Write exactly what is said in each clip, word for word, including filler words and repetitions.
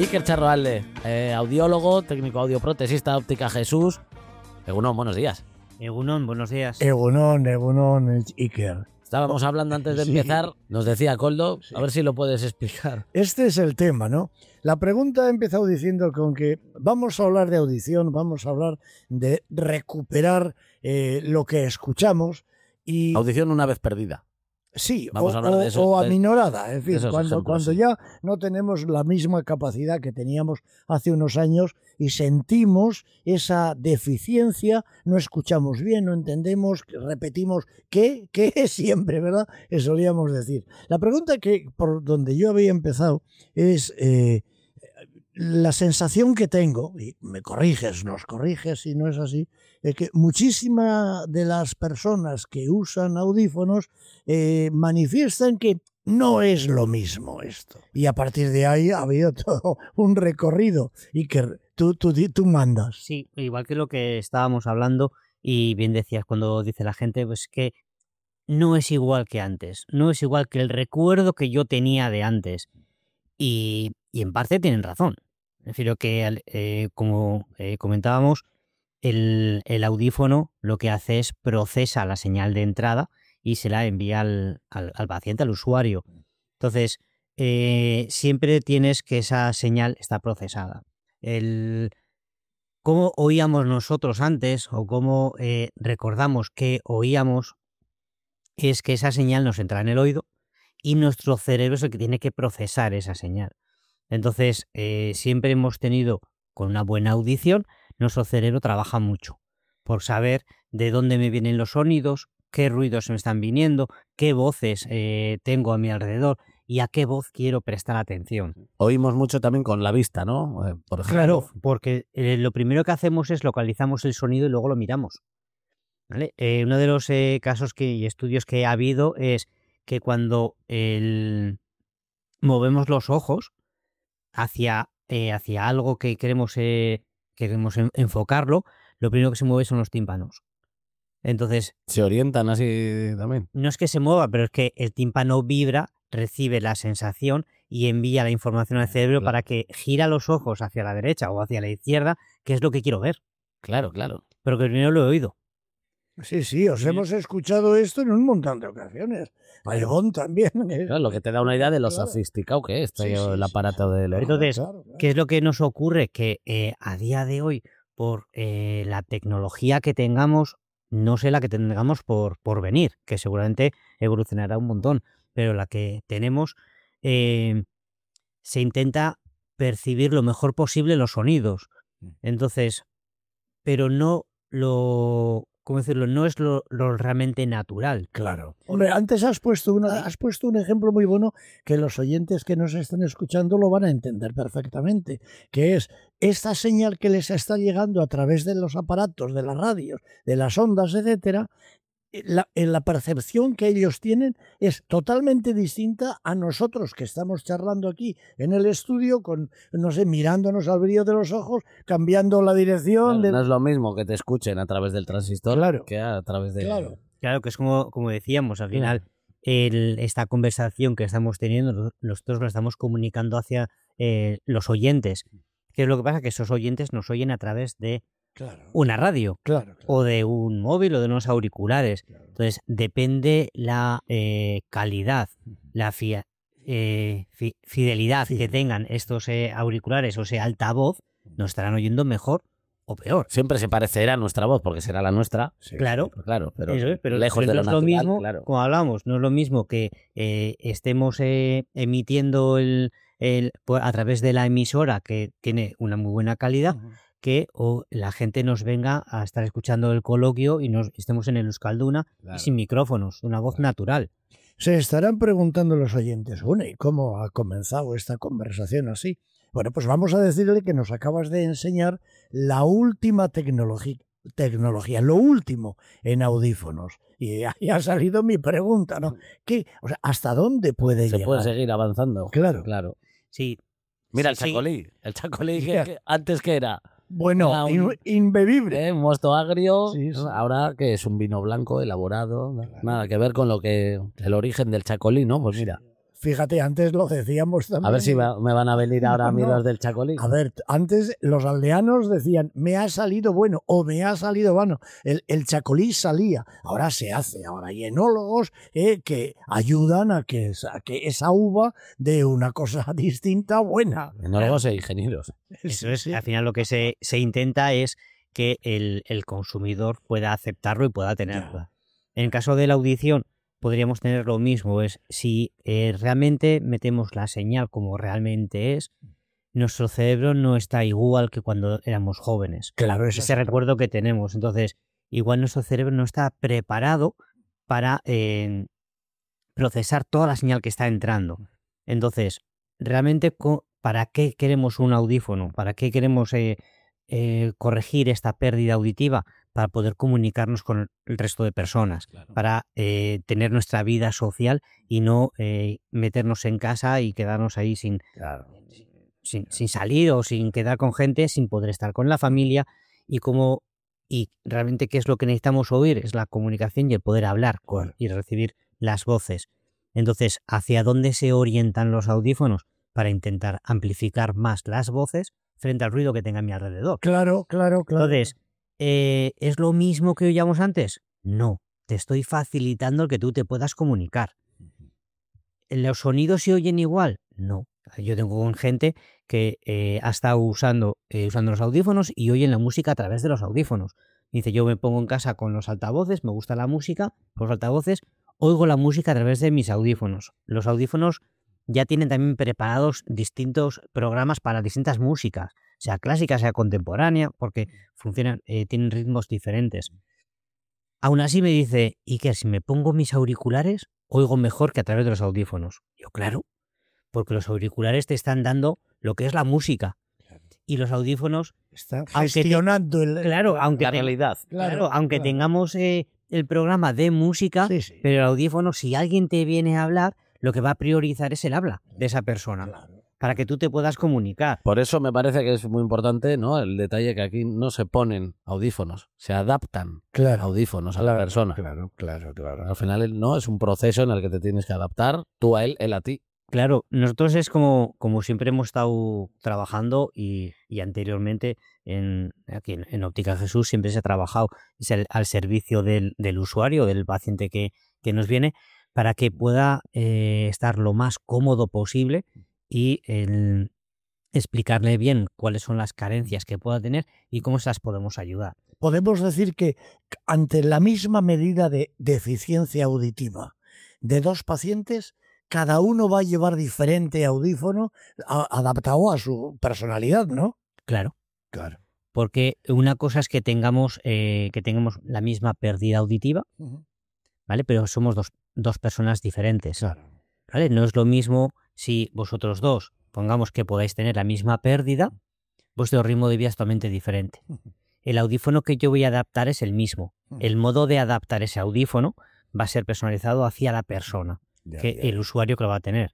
Iker Charroalde, eh, audiólogo, técnico audioprotesista, óptica Jesús. Egunon, buenos días. Egunon, buenos días. Egunon, Egunon, Iker. Estábamos hablando antes de Sí. empezar, nos decía Koldo, Sí. a ver si lo puedes explicar. Este es el tema, ¿no? La pregunta ha empezado diciendo con que vamos a hablar de audición, vamos a hablar de recuperar eh, lo que escuchamos y... Audición una vez perdida. Sí, Vamos o, a hablar de o- eso, o de- aminorada, en fin, esos cuando, ejemplos, cuando sí. ya no tenemos la misma capacidad que teníamos hace unos años y sentimos esa deficiencia, no escuchamos bien, no entendemos, repetimos qué, qué es siempre, ¿verdad? Que solíamos decir. La pregunta que por donde yo había empezado es eh, la sensación que tengo, y me corriges, nos corriges si no es así, es que muchísimas de las personas que usan audífonos eh, manifiestan que no es lo mismo esto. Y a partir de ahí ha habido todo un recorrido. Y que tú, tú, tú mandas. Sí, igual que lo que estábamos hablando, y bien decías cuando dice la gente, pues que no es igual que antes, no es igual que el recuerdo que yo tenía de antes. Y, y en parte tienen razón. Refiero que, eh, como eh, comentábamos, el, el audífono lo que hace es procesa la señal de entrada y se la envía al, al, al paciente, al usuario. Entonces, eh, siempre tienes que esa señal está procesada. El cómo oíamos nosotros antes o cómo eh, recordamos que oíamos es que esa señal nos entra en el oído y nuestro cerebro es el que tiene que procesar esa señal. Entonces, eh, siempre hemos tenido, con una buena audición, nuestro cerebro trabaja mucho por saber de dónde me vienen los sonidos, qué ruidos me están viniendo, qué voces eh, tengo a mi alrededor y a qué voz quiero prestar atención. Oímos mucho también con la vista, ¿no? Eh, por ejemplo. Claro, porque eh, lo primero que hacemos es localizamos el sonido y luego lo miramos. ¿Vale? Eh, uno de los eh, casos que, y estudios que ha habido es que cuando el, movemos los ojos hacia, eh, hacia algo que queremos, eh, queremos en, enfocarlo, lo primero que se mueve son los tímpanos. Entonces, Se orientan así también. no es que se mueva, pero es que el tímpano vibra, recibe la sensación y envía la información al cerebro Claro. para que gira los ojos hacia la derecha o hacia la izquierda, que es lo que quiero ver, Claro, claro. pero que primero lo he oído. Sí, sí, os Sí. hemos escuchado esto en un montón de ocasiones. Alegón también. ¿eh? Claro, lo que te da una idea de lo Claro. sofisticado que es Sí, tío, sí, el sí, aparato sí. del oído. Entonces, Claro, claro. ¿qué es lo que nos ocurre? Que eh, a día de hoy, por eh, la tecnología que tengamos, no sé la que tengamos por, por venir, que seguramente evolucionará un montón, pero la que tenemos, eh, se intenta percibir lo mejor posible los sonidos. Entonces, pero no lo, ¿cómo decirlo? No es lo, lo realmente natural. Claro. Hombre, antes has puesto, una, has puesto un ejemplo muy bueno que los oyentes que nos están escuchando lo van a entender perfectamente, que es esta señal que les está llegando a través de los aparatos, de las radios, de las ondas, etcétera. La, en la percepción que ellos tienen es totalmente distinta a nosotros que estamos charlando aquí en el estudio con, no sé, mirándonos al brillo de los ojos, cambiando la dirección. Claro, de... no es lo mismo que te escuchen a través del transistor Claro. que a través de... Claro. Claro, que es como, como decíamos, al final, el, esta conversación que estamos teniendo, nosotros lo estamos comunicando hacia eh, los oyentes. ¿Qué es lo que pasa? Que esos oyentes nos oyen a través de Claro. una radio. Claro, claro. O de un móvil o de unos auriculares. Entonces, depende la eh, calidad, la fi- eh, fi- fidelidad Sí. que tengan estos eh, auriculares o sea altavoz, nos estarán oyendo mejor o peor. Siempre se parecerá a nuestra voz porque será la nuestra. Sí, Claro. Pues claro, pero, Eso es, pero, lejos pero de no lo es lo natural, mismo, claro. como hablamos, no es lo mismo que eh, estemos eh, emitiendo el, el, pues, a través de la emisora que tiene una muy buena calidad, Ujú. que o la gente nos venga a estar escuchando el coloquio y nos estemos en el Euskalduna Claro. y sin micrófonos, una voz natural. Se estarán preguntando los oyentes, bueno, ¿y cómo ha comenzado esta conversación así? Bueno, pues vamos a decirle que nos acabas de enseñar la última tecnología, tecnología, lo último en audífonos. Y ahí ha salido mi pregunta, ¿no? ¿Qué, o sea, ¿hasta dónde puede Se llegar? puede seguir avanzando. Claro. Claro. Sí, Mira sí, el chacolí. El chacolí que, Ya. que antes que era Bueno, Era un- in- inbebible. ¿eh? un mosto agrio. Sí, sí. Ahora que es un vino blanco elaborado. Nada que ver con lo que el origen del chacolí, ¿no? Pues mira. Fíjate, antes lo decíamos también. A ver si va- me van a venir ahora a mí No, no. los del Chacolí. A ver, antes los aldeanos decían, me ha salido bueno o me ha salido bueno. El, el chacolí salía. Ahora se hace. Ahora hay enólogos eh, que ayudan a que, a que esa uva dé una cosa distinta buena. Enólogos e ingenieros. Eso es, Sí. al final lo que se, se intenta es que el, el consumidor pueda aceptarlo y pueda tenerlo. Ya. En el caso de la audición, podríamos tener lo mismo, es si eh, realmente metemos la señal como realmente es, nuestro cerebro no está igual que cuando éramos jóvenes. Claro, eso Ese recuerdo que tenemos. Entonces, igual nuestro cerebro no está preparado para eh, procesar toda la señal que está entrando. Entonces, realmente, co- ¿para qué queremos un audífono? ¿Para qué queremos eh, eh, corregir esta pérdida auditiva? Para poder comunicarnos con el resto de personas, Claro. para eh, tener nuestra vida social y no eh, meternos en casa y quedarnos ahí sin, Claro. sin, sin salir o sin quedar con gente, sin poder estar con la familia y como y realmente qué es lo que necesitamos oír es la comunicación y el poder hablar con, y recibir las voces. Entonces, ¿hacia dónde se orientan los audífonos? Para intentar amplificar más las voces frente al ruido que tenga a mi alrededor. Claro, claro, claro. Entonces, eh, ¿es lo mismo que oíamos antes? No, te estoy facilitando el que tú te puedas comunicar. ¿Los sonidos se oyen igual? No. Yo tengo gente que eh, ha estado usando, eh, usando los audífonos y oyen la música a través de los audífonos. Dice, yo me pongo en casa con los altavoces, me gusta la música, con los altavoces, oigo la música a través de mis audífonos. Los audífonos ya tienen también preparados distintos programas para distintas músicas, sea clásica, sea contemporánea, porque funcionan, eh, tienen ritmos diferentes. Aún así me dice, ¿y qué? Si me pongo mis auriculares, oigo mejor que a través de los audífonos. Yo, claro, porque los auriculares te están dando lo que es la música. Y los audífonos, Está aunque te- gestionando el... claro, aunque, La te- realidad. claro, Claro, aunque claro. tengamos eh, el programa de música, Sí, sí. pero el audífono, si alguien te viene a hablar, lo que va a priorizar es el habla de esa persona, Claro. para que tú te puedas comunicar. Por eso me parece que es muy importante, ¿no? El detalle que aquí no se ponen audífonos, se adaptan Claro. audífonos a la persona. Claro, claro, claro. Al final, no, es un proceso en el que te tienes que adaptar, tú a él, él a ti. Claro, nosotros es como, como siempre hemos estado trabajando y, y anteriormente en, aquí en, en Óptica Jesús siempre se ha trabajado es el- al servicio del, del usuario, del paciente que, que nos viene, para que pueda eh, estar lo más cómodo posible y el explicarle bien cuáles son las carencias que pueda tener y cómo se las podemos ayudar. Podemos decir que ante la misma medida de deficiencia auditiva de dos pacientes, cada uno va a llevar diferente audífono a- adaptado a su personalidad, ¿no? Claro. Claro. Porque una cosa es que tengamos, eh, que tengamos la misma pérdida auditiva, ¿vale? Pero somos dos, dos personas diferentes. Claro. ¿Vale? No es lo mismo si vosotros dos, pongamos que podáis tener la misma pérdida, vuestro ritmo de vida es totalmente diferente. El audífono que yo voy a adaptar es el mismo. El modo de adaptar ese audífono va a ser personalizado hacia la persona, Ya, que ya. el usuario que lo va a tener.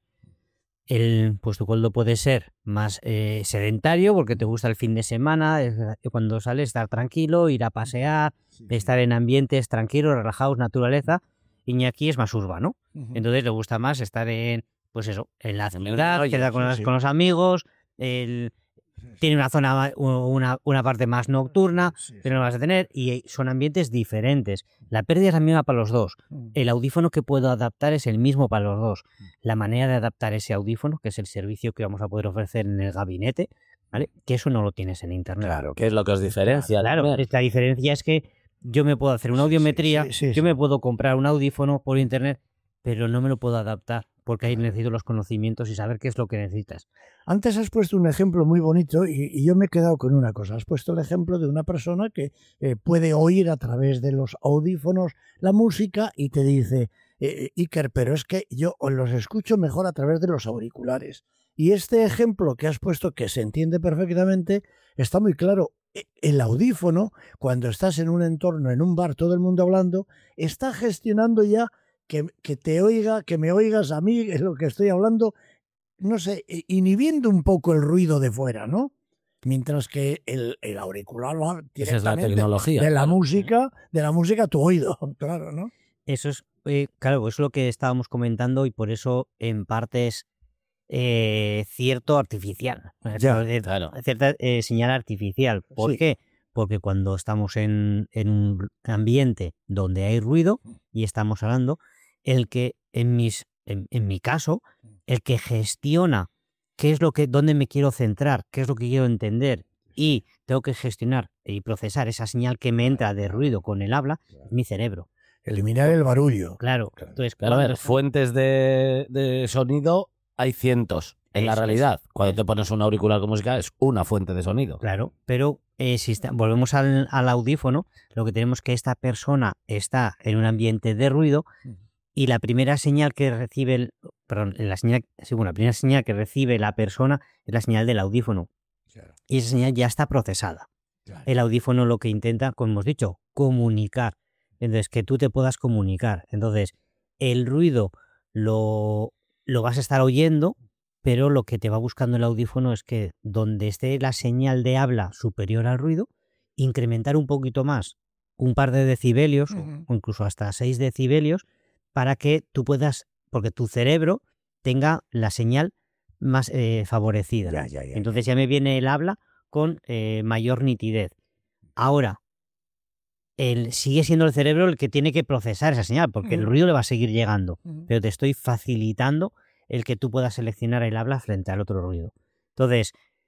El, pues tu coldo puede ser más eh, sedentario porque te gusta el fin de semana, es- cuando sales estar tranquilo, ir a pasear, estar en ambientes tranquilos, relajados, naturaleza. Iñaki es más urbano, Ujú. entonces le gusta más estar en, pues eso, en la En el ciudad, rollo, quedar con, sí, los- sí. con los amigos, el- tiene una zona, ma- una, una parte más nocturna, Sí, sí. pero no vas a tener, y son ambientes diferentes. La pérdida es la misma para los dos. Mm. El audífono que puedo adaptar es el mismo para los dos. La manera de adaptar ese audífono, que es el servicio que vamos a poder ofrecer en el gabinete, ¿vale? Que eso no lo tienes en internet. Claro. ¿Qué es lo que os diferencia? Claro, también? la diferencia es que yo me puedo hacer una Sí, sí, audiometría, sí, sí, yo sí. me puedo comprar un audífono por internet, pero no me lo puedo adaptar porque ahí necesito los conocimientos y saber qué es lo que necesitas. Antes has puesto un ejemplo muy bonito y, y yo me he quedado con una cosa. Has puesto el ejemplo de una persona que eh, puede oír a través de los audífonos la música y te dice, eh, Iker, pero es que yo los escucho mejor a través de los auriculares. Y este ejemplo que has puesto, que se entiende perfectamente, está muy claro. E- El audífono, cuando estás en un entorno, en un bar, todo el mundo hablando, está gestionando ya que, que te oiga, que me oigas a mí, es lo que estoy hablando, no sé, i- inhibiendo un poco el ruido de fuera, ¿no? Mientras que el, el auricular va Esa es la directamente tecnología. de la claro. música, de la música a tu oído, claro, ¿no? Eso es Eh, claro, es lo que estábamos comentando y por eso en parte es eh, cierto artificial. Ya, Es decir, claro. Cierta eh, señal artificial. ¿Por Sí. qué? Porque cuando estamos en, en un ambiente donde hay ruido y estamos hablando, el que en mis en, en mi caso, el que gestiona qué es lo que, dónde me quiero centrar, qué es lo que quiero entender y tengo que gestionar y procesar esa señal que me entra de ruido con el habla, es mi cerebro. Eliminar el barullo. Claro. Claro. Entonces, Claro, a cuando ver, está- fuentes de, de sonido hay cientos. En la Eso es. realidad, cuando te pones un auricular con música, es una fuente de sonido. Claro, pero eh, si está- volvemos al, al audífono, lo que tenemos es que esta persona está en un ambiente de ruido y la primera señal que recibe, el, perdón, la señal, sí, bueno, la primera señal que recibe la persona es la señal del audífono Claro, y esa señal ya está procesada. claro. El audífono lo que intenta, como hemos dicho, comunicar. Entonces, que tú te puedas comunicar. Entonces, el ruido lo, lo vas a estar oyendo, pero lo que te va buscando el audífono es que donde esté la señal de habla superior al ruido, incrementar un poquito más, un par de decibelios o- Ujú. o incluso hasta seis decibelios, para que tú puedas, porque tu cerebro tenga la señal más eh, favorecida. Ya, ya, ya. Entonces ya me viene el habla con eh, mayor nitidez. Ahora, el, sigue siendo el cerebro el que tiene que procesar esa señal, porque el Ujú. ruido le va a seguir llegando, Ujú. pero te estoy facilitando el que tú puedas seleccionar el habla frente al otro ruido. Entonces,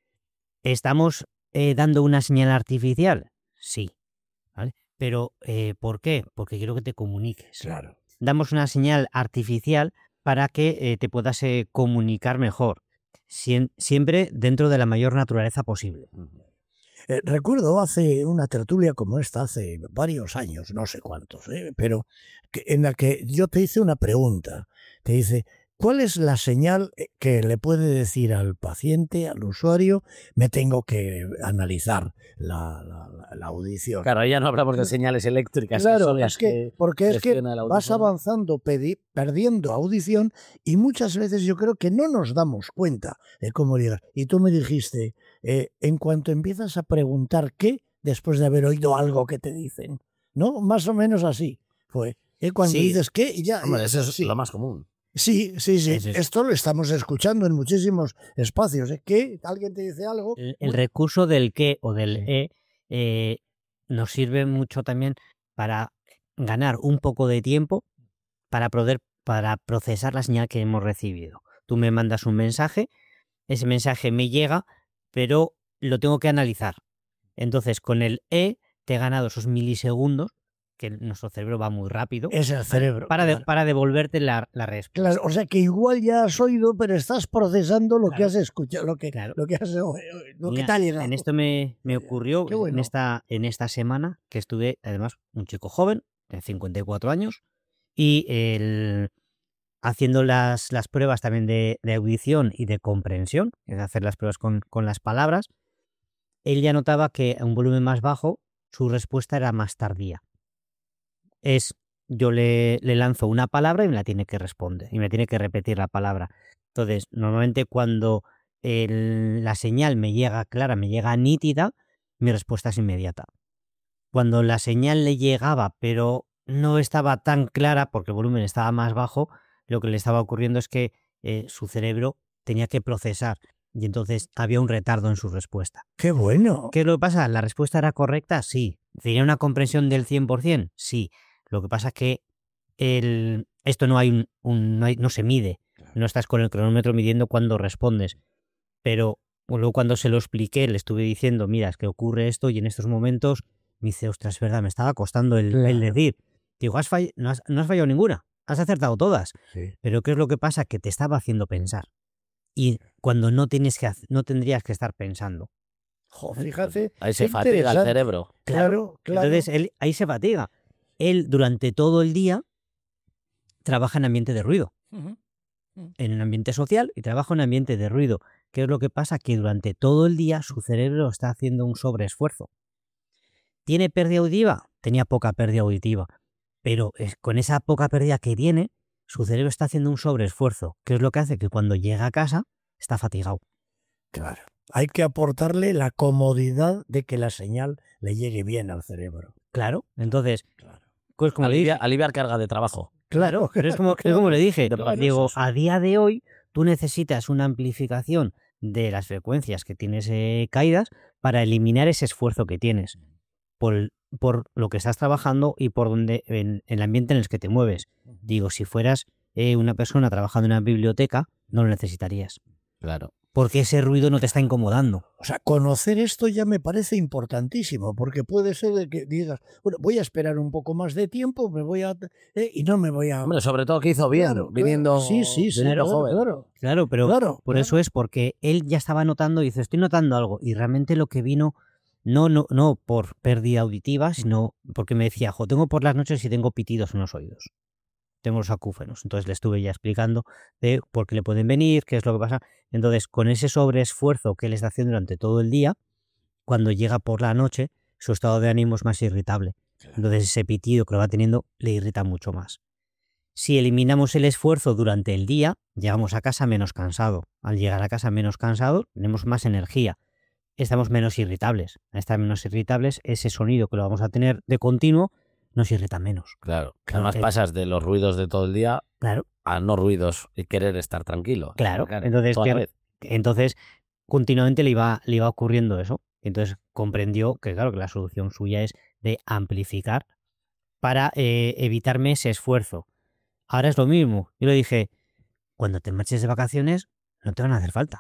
¿estamos eh, dando una señal artificial? Sí, ¿vale? Pero eh, ¿por qué? Porque quiero que te comuniques. Claro. Damos una señal artificial para que eh, te puedas eh, comunicar mejor, sien- siempre dentro de la mayor naturaleza posible. Eh, recuerdo hace una tertulia como esta, hace varios años, no sé cuántos, ¿eh? pero que, en la que yo te hice una pregunta. Te dice, ¿cuál es la señal eh, que le puede decir al paciente, al usuario, me tengo que analizar la, la- la- la audición? Claro, ahí ya no hablamos de señales eléctricas. Claro, son las es que, porque es que gestiona el vas audífono. avanzando, pedi- perdiendo audición y muchas veces yo creo que no nos damos cuenta de cómo llegar. Y tú me dijiste, eh, en cuanto empiezas a preguntar qué, después de haber oído algo que te dicen, ¿no? Más o menos así fue. ¿eh? Cuando Sí. dices qué, y ya... Hombre, eh, eso es sí. lo más común. Sí, sí, sí. Eso es. Esto lo estamos escuchando en muchísimos espacios. ¿eh? ¿Qué? ¿Alguien te dice algo? El, el recurso del qué o del Sí. e eh, nos sirve mucho también para ganar un poco de tiempo para poder para procesar la señal que hemos recibido. Tú me mandas un mensaje, ese mensaje me llega, pero lo tengo que analizar. Entonces, con el e te he ganado esos milisegundos, que nuestro cerebro va muy rápido, Es el cerebro. para, de- claro. para devolverte la, la respuesta. Claro, o sea que igual ya has oído, pero estás procesando lo que Claro. has escuchado, lo que, Claro. lo que has lo que Mira, te ha llegado. en esto me, me Ya, ya. ocurrió Qué bueno. en, esta, en esta semana que estuve, además, un chico joven, de cincuenta y cuatro años, y el, haciendo las, las pruebas también de, de audición y de comprensión, es hacer las pruebas con, con las palabras, él ya notaba que a un volumen más bajo su respuesta era más tardía. Es, yo le, le lanzo una palabra y me la tiene que responder, y me tiene que repetir la palabra. Entonces, normalmente cuando el- la señal me llega clara, me llega nítida, mi respuesta es inmediata. Cuando la señal le llegaba, pero no estaba tan clara porque el volumen estaba más bajo, lo que le estaba ocurriendo es que eh, su cerebro tenía que procesar y entonces había un retardo en su respuesta. Qué bueno. ¿Qué es lo que pasa? ¿La respuesta era correcta? Sí. ¿Tenía una comprensión del cien por ciento? Sí. Lo que pasa es que el, esto no hay un, un- no, hay- no se mide. No estás con el cronómetro midiendo cuando respondes. Pero luego cuando se lo expliqué, le estuve diciendo, mira, es que ocurre esto y en estos momentos me dice, ostras, es verdad, me estaba costando el, el Claro. decir. Digo, has fall- no, has, no has fallado ninguna, has acertado todas. Sí. Pero ¿qué es lo que pasa? Que te estaba haciendo pensar. Y cuando no, tienes que, hac- no tendrías que estar pensando. Jo, fíjate. Ahí se qué fatiga el interesante. cerebro. Claro, claro. Entonces, él ahí se fatiga. Él durante todo el día trabaja en ambiente de ruido, Ujú. en un ambiente social y trabaja en ambiente de ruido. ¿Qué es lo que pasa? Que durante todo el día su cerebro está haciendo un sobreesfuerzo. ¿Tiene pérdida auditiva? Tenía poca pérdida auditiva. Pero es, con esa poca pérdida que tiene, su cerebro está haciendo un sobreesfuerzo. ¿Qué es lo que hace? Que cuando llega a casa está fatigado. Claro. Hay que aportarle la comodidad de que la señal le llegue bien al cerebro. Claro. Entonces, Claro. pues como le dije, Alivia- aliviar carga de trabajo. Claro, pero es como, es como le dije. Claro, Digo, eso. a día de hoy tú necesitas una amplificación de las frecuencias que tienes eh, caídas para eliminar ese esfuerzo que tienes por, por lo que estás trabajando y por donde en, en el ambiente en el que te mueves. Digo, si fueras eh, una persona trabajando en una biblioteca, no lo necesitarías. Claro. Porque ese ruido no te está incomodando. O sea, conocer esto ya me parece importantísimo, porque puede ser de que digas, bueno, voy a esperar un poco más de tiempo, me voy a eh, y no me voy a. Hombre, sobre todo que hizo bien, Claro, claro. viniendo, Sí, sí, sí, viniendo claro, joven. claro. Claro, pero Claro, por claro. eso es porque él ya estaba notando y dice, estoy notando algo. Y realmente lo que vino, no, no, no por pérdida auditiva, sino porque me decía, jo, tengo por las noches y tengo pitidos en los oídos. Tengo los acúfenos. Entonces le estuve ya explicando de por qué le pueden venir, qué es lo que pasa. Entonces, con ese sobreesfuerzo que él está haciendo durante todo el día, cuando llega por la noche, su estado de ánimo es más irritable. Entonces, ese pitido que lo va teniendo le irrita mucho más. Si eliminamos el esfuerzo durante el día, llegamos a casa menos cansado. Al llegar a casa menos cansado, tenemos más energía. Estamos menos irritables. Al estar menos irritables, ese sonido que lo vamos a tener de continuo nos irrita menos. Claro. Claro, Además eh. pasas de los ruidos de todo el día Claro, a no ruidos y querer estar tranquilo. claro. Entonces, toda la pier- vez. entonces continuamente le iba, le iba ocurriendo eso. Entonces comprendió que, claro, que la solución suya es de amplificar para eh, evitarme ese esfuerzo. Ahora es lo mismo. Yo le dije, cuando te marches de vacaciones, no te van a hacer falta.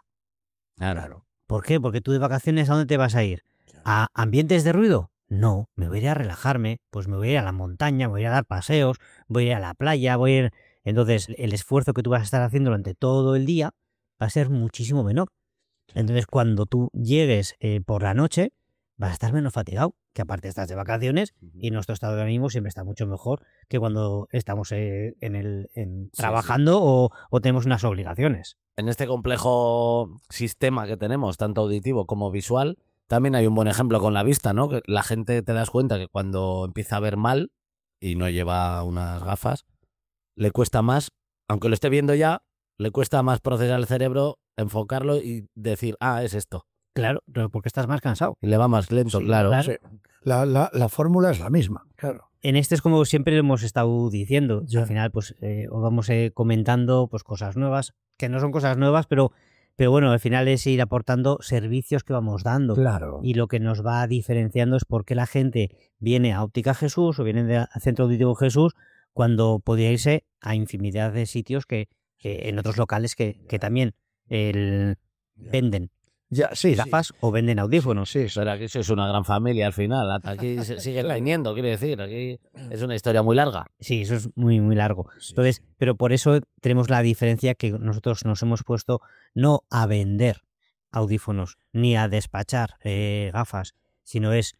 Claro. ¿Por qué? Porque tú de vacaciones, ¿a dónde te vas a ir? ¿A ambientes de ruido? No, me voy a ir a relajarme, pues me voy a ir a la montaña, me voy a ir a dar paseos, voy a ir a la playa, voy a ir... Entonces, el esfuerzo que tú vas a estar haciendo durante todo el día va a ser muchísimo menor. Entonces, cuando tú llegues eh, por la noche, vas a estar menos fatigado, que aparte estás de vacaciones y nuestro estado de ánimo siempre está mucho mejor que cuando estamos eh, en el, en, Sí, trabajando O, o tenemos unas obligaciones. En este complejo sistema que tenemos, tanto auditivo como visual, también hay un buen ejemplo con la vista, ¿no? Que la gente te das cuenta que cuando empieza a ver mal y no lleva unas gafas, le cuesta más, aunque lo esté viendo ya, le cuesta más procesar el cerebro, enfocarlo y decir, ah, es esto. Claro, pero porque estás más cansado. Y le va más lento, Sí, claro. claro. sí. La, la, la fórmula es la misma, claro. En este es como siempre hemos estado diciendo. Ya. Al final, pues eh, os vamos eh, comentando pues cosas nuevas, que no son cosas nuevas, pero, pero bueno, al final es ir aportando servicios que vamos dando. Claro. Y lo que nos va diferenciando es por qué la gente viene a Óptica Jesús o viene de- al Centro Auditivo Jesús cuando podría irse a infinidad de sitios que, que en otros locales que, que también el, venden Ya, sí, sí. gafas o venden audífonos. Sí, sí. Pero aquí sois una gran familia al final. Aquí se sigue viniendo, quiero decir. Aquí es una historia muy larga. Sí, eso es muy, muy largo. Entonces, pero por eso tenemos la diferencia que nosotros nos hemos puesto no a vender audífonos ni a despachar eh, gafas, sino es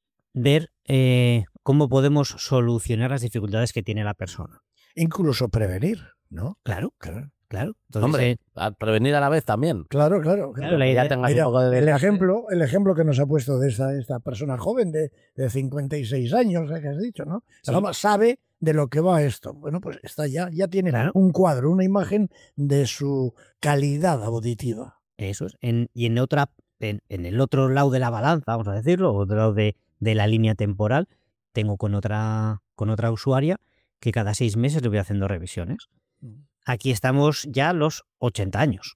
ver eh, cómo podemos solucionar las dificultades que tiene la persona. Incluso prevenir, ¿no? Claro, Claro, claro. Entonces, Hombre, eh, a prevenir a la vez también. claro, claro. Claro, la Que idea- ya tengas Mira, un poco de el desgaste. ejemplo, el ejemplo que nos ha puesto de esta, esta persona joven de, de cincuenta y seis años, ¿eh? Que has dicho, ¿no? Sí. Vamos, sabe de lo que va esto. Bueno, pues está ya, ya tiene Claro. un cuadro, una imagen de su calidad auditiva. eso es. En- y en otra, en, en el otro lado de la balanza, vamos a decirlo, otro lado de, de la línea temporal, tengo con otra, con otra usuaria que cada seis meses le voy haciendo revisiones. Aquí estamos ya a los ochenta años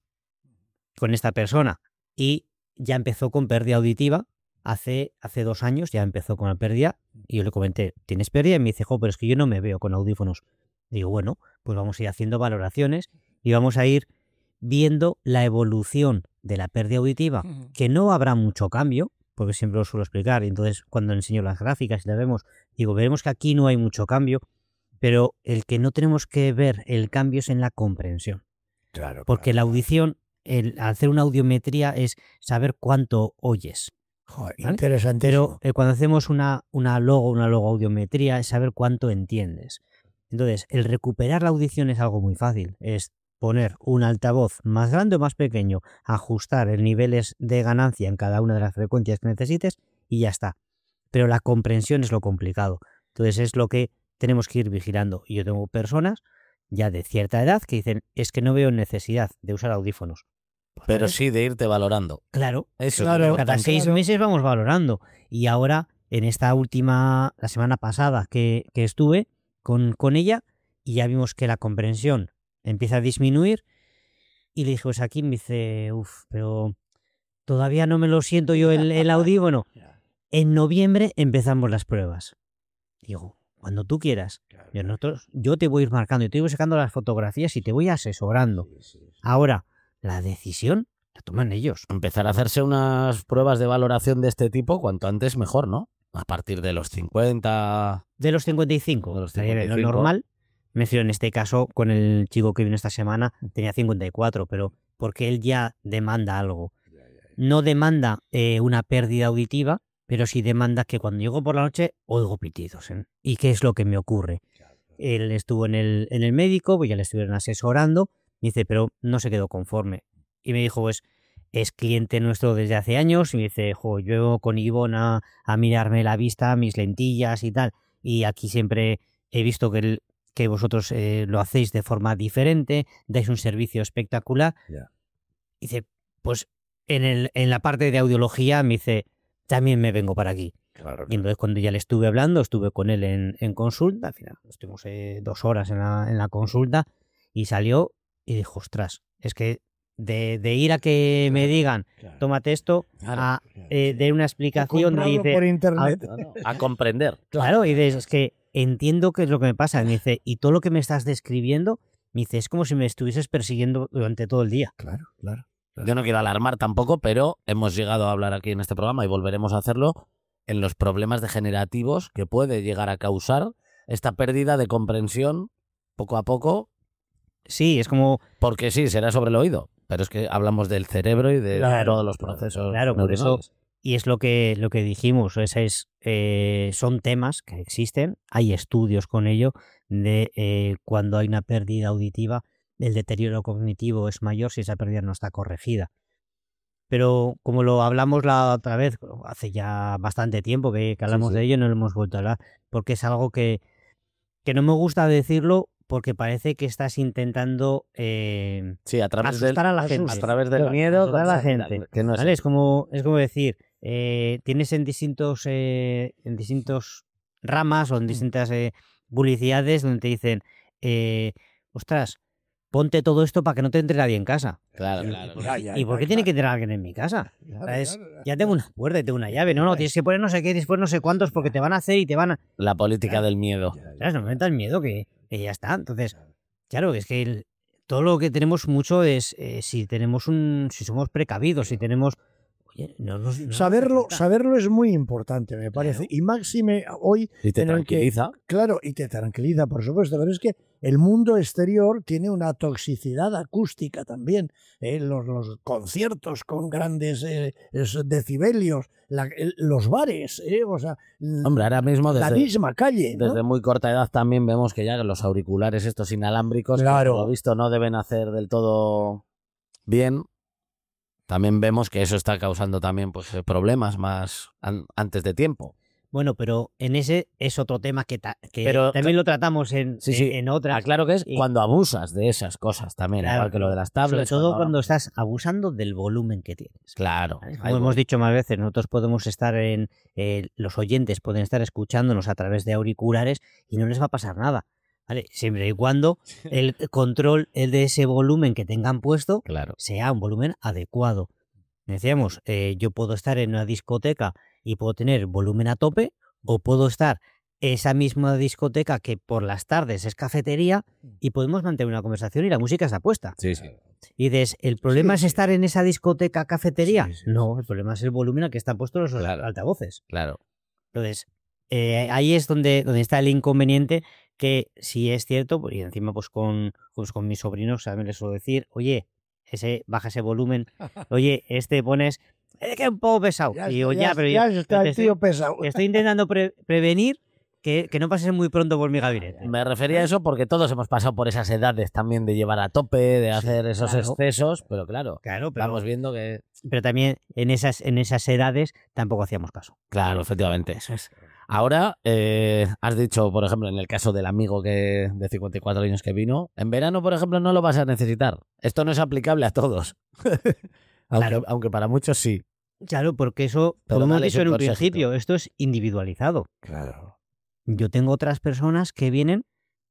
con esta persona y ya empezó con pérdida auditiva. Hace, hace dos años ya empezó con la pérdida y yo le comenté, ¿tienes pérdida? Y me dice, jo, pero es que yo no me veo con audífonos. Digo, bueno, pues vamos a ir haciendo valoraciones y vamos a ir viendo la evolución de la pérdida auditiva, que no habrá mucho cambio, porque siempre lo suelo explicar, y entonces cuando enseño las gráficas y las vemos, digo, veremos que aquí no hay mucho cambio, pero el que no tenemos que ver el cambio es en la comprensión, Claro. porque la audición, el hacer una audiometría es saber cuánto oyes. Joder, ¿vale? interesante. Pero eh, cuando hacemos una, una logo, una logo audiometría, es saber cuánto entiendes. Entonces, el recuperar la audición es algo muy fácil. Es poner un altavoz más grande o más pequeño, ajustar el niveles de ganancia en cada una de las frecuencias que necesites y ya está. Pero la comprensión es lo complicado. Entonces, es lo que tenemos que ir vigilando. Y yo tengo personas ya de cierta edad que dicen, es que no veo necesidad de usar audífonos. Pero sí de irte valorando. Claro, Eso. Claro. es cada importante. seis claro. meses vamos valorando. Y ahora, en esta última, la semana pasada que, que estuve con, con ella, y ya vimos que la comprensión empieza a disminuir y le dije, pues aquí me dice, uff, pero todavía no me lo siento yo el, el audífono. En noviembre empezamos las pruebas. Digo, cuando tú quieras. Yo, nosotros, yo te voy a ir marcando, yo te voy sacando las fotografías y te voy asesorando. Ahora, la decisión la toman ellos. Empezar a hacerse unas pruebas de valoración de este tipo cuanto antes mejor, ¿no? A partir de los cincuenta... De los cincuenta y cinco. De los Estaría bien. cincuenta y cinco. Lo normal, me refiero en este caso con el chico que vino esta semana, tenía cincuenta y cuatro, pero porque él ya demanda algo. No demanda eh, una pérdida auditiva, pero sí demanda que cuando llego por la noche oigo pitidos. ¿eh? ¿Y qué es lo que me ocurre? Él estuvo en el, en el médico, pues ya le estuvieron asesorando, y dice, pero no se quedó conforme. Y me dijo, pues, es cliente nuestro desde hace años, y me dice, jo, yo con Ivonne a, a mirarme la vista, mis lentillas y tal, y aquí siempre he visto que, el, que vosotros eh, lo hacéis de forma diferente, dais un servicio espectacular. Yeah. Dice, pues en, el, en la parte de audiología me dice, también me vengo para aquí. Claro, Y entonces cuando ya le estuve hablando, estuve con él en, en consulta, al final estuvimos eh, dos horas en la, en la consulta, y salió y dijo, ostras, es que de, de ir a que me digan, Claro. tómate esto, Claro. a eh, de una explicación, me Comprarlo dice, por internet. No, no, a comprender. claro, y dices, es que entiendo qué es lo que me pasa. Me dice, y todo lo que me estás describiendo, me dice, es como si me estuvieses persiguiendo durante todo el día. Claro, claro. Yo no quiero alarmar tampoco, pero hemos llegado a hablar aquí en este programa y volveremos a hacerlo en los problemas degenerativos que puede llegar a causar esta pérdida de comprensión poco a poco, Sí, es como, porque sí, será sobre el oído, pero es que hablamos del cerebro y de Claro, todos los procesos claro, por eso- neuronales. y es lo que, lo que dijimos, ese es, eh, son temas que existen, hay estudios con ello, de eh, cuando hay una pérdida auditiva, el deterioro cognitivo es mayor si esa pérdida no está corregida. Pero como lo hablamos la otra vez, hace ya bastante tiempo que, que hablamos sí. de ello, no lo hemos vuelto a hablar, porque es algo que, que no me gusta decirlo, porque parece que estás intentando eh, Sí, a través del, asustar a la gente. a través del Claro, miedo, asustar a la gente. que no es ¿Vale? Es como, es como decir, eh, tienes en distintos eh, en distintos ramas o en distintas eh, publicidades donde te dicen, eh, ostras, ponte todo esto para que no te entre nadie en casa. Claro, claro. Ya, ya, ¿Y por qué ya, tiene claro. que entrar alguien en mi casa? Claro, Es- claro. ya tengo una puerta y tengo una llave. No, no, tienes que poner no sé qué, después no sé cuántos porque te van a hacer y te van a... La política del miedo. ¿Sabes? No me metas miedo que, que ya está. Entonces, claro, es que el- todo lo que tenemos mucho es eh, si tenemos un, si somos precavidos, si tenemos, oye, no nos, no nos Saberlo, hace falta. saberlo es muy importante, me parece. Claro. Y máxime hoy, Y te en el que- tranquiliza. claro, y te tranquiliza, por supuesto, pero es que el mundo exterior tiene una toxicidad acústica también. ¿eh? Los, los conciertos con grandes eh, es- decibelios, la- el- los bares, ¿eh? o sea, l- Hombre, ahora mismo la desde, misma calle. ¿no? desde muy corta edad también vemos que ya los auriculares estos inalámbricos, que Claro. por lo visto no deben hacer del todo bien. También vemos que eso está causando también pues eh, problemas más an- antes de tiempo. Bueno, pero en ese es otro tema que, ta- que Pero- también lo tratamos en, Sí, en- sí. en otra. Claro que es Y- cuando abusas de esas cosas también, Claro, igual que lo de las Sobre tablets. todo cuando estás abusando del volumen que tienes. Claro. ¿Vale? ahí Como voy. hemos dicho más veces, nosotros podemos estar en, eh, los oyentes pueden estar escuchándonos a través de auriculares y no les va a pasar nada, ¿vale? Siempre y cuando el control el de ese volumen que tengan puesto Claro. sea un volumen adecuado. Decíamos, eh, yo puedo estar en una discoteca y puedo tener volumen a tope, o puedo estar esa misma discoteca que por las tardes es cafetería y podemos mantener una conversación y la música está puesta. Sí, sí. Y dices, ¿el problema Sí, es sí. estar en esa discoteca cafetería? Sí, sí, No, el problema es el volumen al que están puestos los Claro. altavoces. Claro. Entonces, eh, ahí es donde, donde está el inconveniente, que si es cierto, y encima pues con, pues con mis sobrinos también les suelo decir, oye, ese, baja ese volumen, oye, este pones, es que es un poco pesado. Ya, y digo, ya- ya, pero ya yo- está te el tío estoy, pesado. estoy intentando pre- prevenir que, que no pases muy pronto por mi gabinete. Me refería a eso porque todos hemos pasado por esas edades también de llevar a tope, de hacer esos claro. excesos, pero claro, Claro, pero, vamos viendo que... pero también en esas, en esas edades tampoco hacíamos caso. Claro, efectivamente. Eso es. Ahora, eh, has dicho, por ejemplo, en el caso del amigo que de cincuenta y cuatro años que vino, en verano, por ejemplo, no lo vas a necesitar. Esto no es aplicable a todos. aunque, Claro. aunque para muchos sí. Claro, porque eso, Pero como hemos dale dicho su en un consejito. principio, esto es individualizado. Claro. Yo tengo otras personas que vienen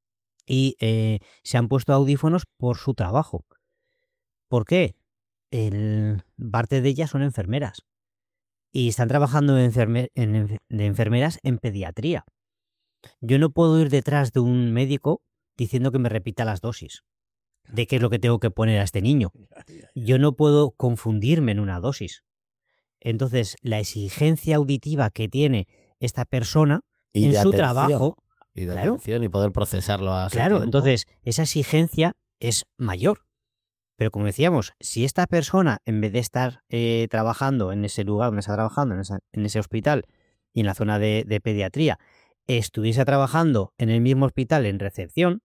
y eh, se han puesto audífonos por su trabajo. ¿Por qué? El, parte de ellas son enfermeras y están trabajando de, enferme, en, de enfermeras en pediatría. Yo no puedo ir detrás de un médico diciendo que me repita las dosis de qué es lo que tengo que poner a este niño. Yo no puedo confundirme en una dosis. Entonces, la exigencia auditiva que tiene esta persona Y en de su atención, trabajo, y de claro. atención y poder procesarlo a su claro, tiempo. entonces esa exigencia es mayor. Pero como decíamos, si esta persona, en vez de estar eh, trabajando en ese lugar donde está trabajando, en, esa, en ese hospital y en la zona de, de pediatría, estuviese trabajando en el mismo hospital en recepción,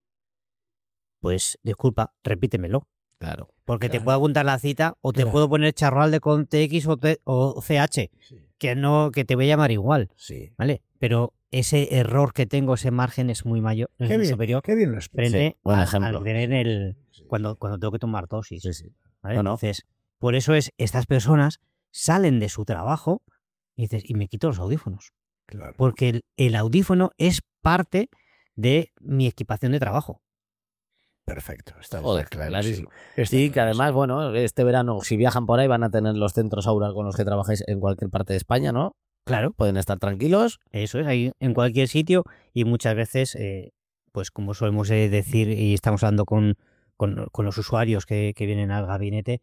pues disculpa, repítemelo. Claro. Porque Claro. te puedo apuntar la cita o te Claro. puedo poner charral con T X o, T- o C H, Sí, que no, que te voy a llamar igual, sí. ¿vale? Pero ese error que tengo, ese margen es muy mayor, es Qué muy bien, superior qué bien lo explicas. frente Sí, buen a- ejemplo. al tener el cuando, cuando tengo que tomar dosis. Sí, sí. ¿vale? No, no. Entonces, por eso es estas personas salen de su trabajo y dices, y me quito los audífonos. Claro. Porque el, el audífono es parte de mi equipación de trabajo. Perfecto. Está, Joder, está clarísimo. Está Sí, que clarísimo. además, bueno, este verano, si viajan por ahí, van a tener los centros Aura con los que trabajáis en cualquier parte de España, ¿no? Claro, Pueden estar tranquilos. eso es, ahí en cualquier sitio y muchas veces, eh, pues como solemos eh, decir y estamos hablando con, con, con los usuarios que, que vienen al gabinete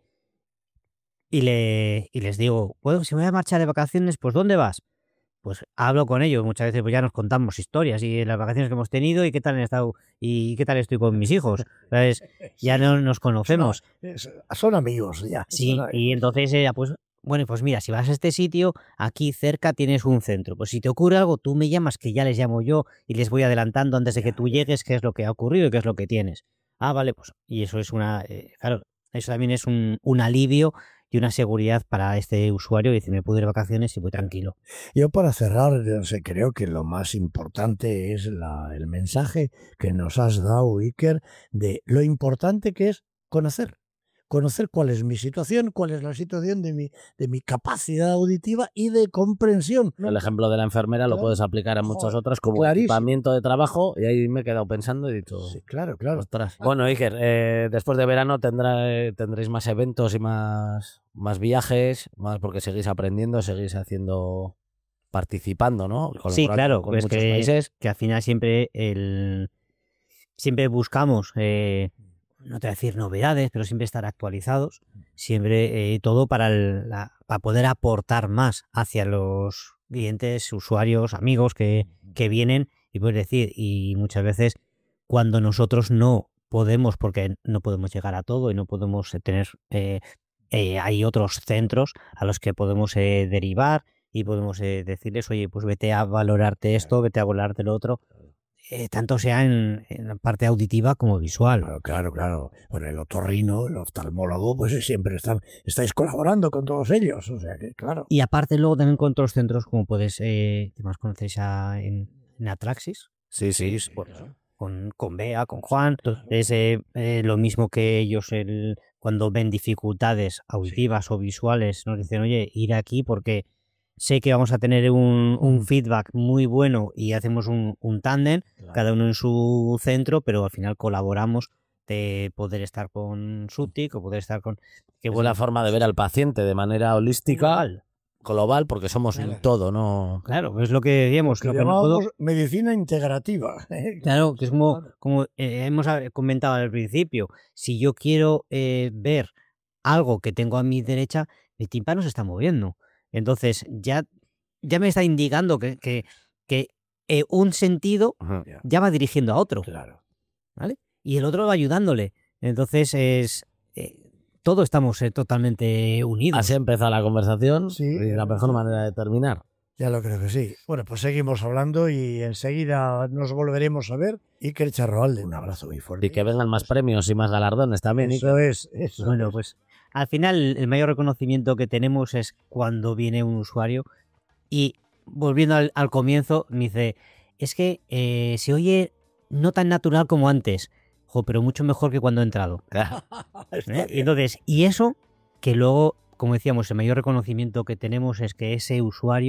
y, le, y les digo, bueno, si voy a marchar de vacaciones, pues ¿dónde vas? Pues hablo con ellos, muchas veces pues ya nos contamos historias y las vacaciones que hemos tenido y qué tal han estado y qué tal estoy con mis hijos. ¿Sabes? Ya no nos conocemos. Es- son amigos ya. Sí, son- y entonces ella, pues, bueno, pues mira, si vas a este sitio, aquí cerca tienes un centro. Pues si te ocurre algo, tú me llamas, que ya les llamo yo y les voy adelantando antes de que Ya, tú ya. llegues qué es lo que ha ocurrido y qué es lo que tienes. Ah, vale, pues, y eso es una, eh, claro, eso también es un, un alivio y una seguridad para este usuario y dice, me puedo ir de vacaciones y voy tranquilo. Yo para cerrar, yo sé, creo que lo más importante es la, el mensaje que nos has dado, Iker, de lo importante que es conocer. Conocer cuál es mi situación, cuál es la situación de mi, de mi capacidad auditiva y de comprensión. El ejemplo de la enfermera lo Claro. puedes aplicar a muchas Joder, otras como clarísimo. equipamiento de trabajo y ahí me he quedado pensando y he dicho, Sí, claro, claro. ostras. Bueno, Iker, eh, después de verano tendrá, eh, tendréis más eventos y más, más viajes, más porque seguís aprendiendo, seguís haciendo, participando, ¿no? Sí, Colaborando claro, con pues muchos que, países. que al final siempre el siempre buscamos, eh, no te voy a decir novedades, pero siempre estar actualizados, siempre eh, todo para, el- la- para poder aportar más hacia los clientes, usuarios, amigos que, que vienen y puedes decir, y muchas veces cuando nosotros no podemos, porque no podemos llegar a todo y no podemos eh, tener, eh, eh, hay otros centros a los que podemos eh, derivar y podemos eh, decirles, oye, pues vete a valorarte esto, vete a valorarte lo otro, eh, tanto sea en, en la parte auditiva como visual. Claro, claro, claro. Bueno, el otorrino, el oftalmólogo, pues siempre están, estáis colaborando con todos ellos. O sea que, claro. Y aparte luego también con otros centros como puedes, eh, que más conocéis a- en, en Atraxis, Sí, sí. bueno, con, con Bea, con Juan, es eh, eh, lo mismo que ellos el, cuando ven dificultades auditivas o visuales, nos dicen, oye, ir aquí porque sé que vamos a tener un, un feedback muy bueno y hacemos un, un tándem, Claro. cada uno en su centro, pero al final colaboramos de poder estar con Subtic o poder estar con... Qué buena forma de ver al paciente de manera holística, Global. global, porque somos Claro. un todo, ¿no? Claro, es lo que decíamos. Que Lo que no puedo- llamábamos medicina integrativa. ¿eh? Claro, que es como, como eh, hemos a- comentado al principio, si yo quiero eh, ver algo que tengo a mi derecha, mi tímpano se está moviendo. Entonces ya, ya me está indicando que, que, que eh, un sentido Ujú. ya va dirigiendo a otro, Claro. ¿vale? Y el otro va ayudándole. Entonces es eh, todos estamos eh, totalmente unidos. Así ha empezado la conversación Sí. y la mejor manera de terminar. Ya lo creo que sí. Bueno, pues seguimos hablando y enseguida nos volveremos a ver. Iker Charroalde, un abrazo muy fuerte. Y que vengan más premios y más galardones también. Iker. Eso es, eso Bueno, es. pues al final el mayor reconocimiento que tenemos es cuando viene un usuario y volviendo al, al comienzo me dice, es que eh, se oye no tan natural como antes, jo, pero mucho mejor que cuando he entrado. Está ¿eh? Y bien. entonces, y eso que luego, como decíamos, el mayor reconocimiento que tenemos es que ese usuario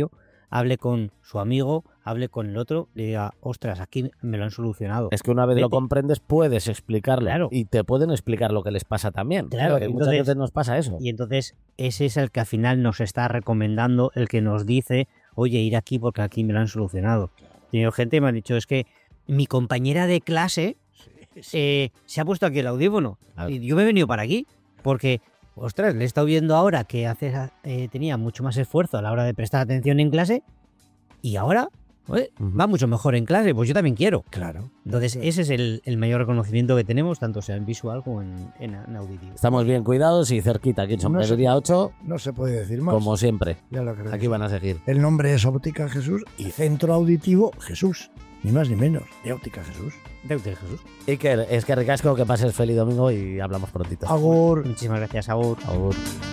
hable con su amigo, hable con el otro, le diga, ostras, aquí me lo han solucionado. Es que una vez Vete. lo comprendes, puedes explicarlo. Claro. Y te pueden explicar lo que les pasa también. Claro, que muchas entonces- veces nos pasa eso. Y entonces ese es el que al final nos está recomendando, el que nos dice, oye, ir aquí porque aquí me lo han solucionado. He tenido gente que me ha dicho, es que mi compañera de clase eh, se ha puesto aquí el audífono Claro. y yo me he venido para aquí porque, ostras, le he estado viendo ahora que hace, eh, tenía mucho más esfuerzo a la hora de prestar atención en clase y ahora oye, Ujú. va mucho mejor en clase, pues yo también quiero. Claro. Entonces ese es el, el mayor reconocimiento que tenemos, tanto sea en visual como en, en, en auditivo. Estamos bien cuidados y cerquita aquí en No sé. Sombrería ocho, No se puede decir más. como siempre. Ya lo creo. Aquí van a seguir. El nombre es Óptica Jesús y Centro Auditivo Jesús. Ni más ni menos. De Óptica Jesús. Deute, Jesús. Iker, es que ricasco, que pases feliz domingo y hablamos prontito. Agur. Muchísimas gracias, Agur. Agur.